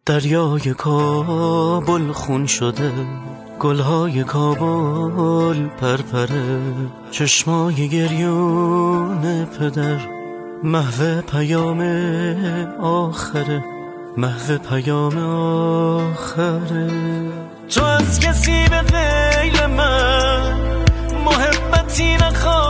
دریای کابل خون شده، گلهای کابل پرپره، چشمای گریون پدر محو پیام آخره، محو پیام آخره. تو از کسی به غیر من محبتی نخواه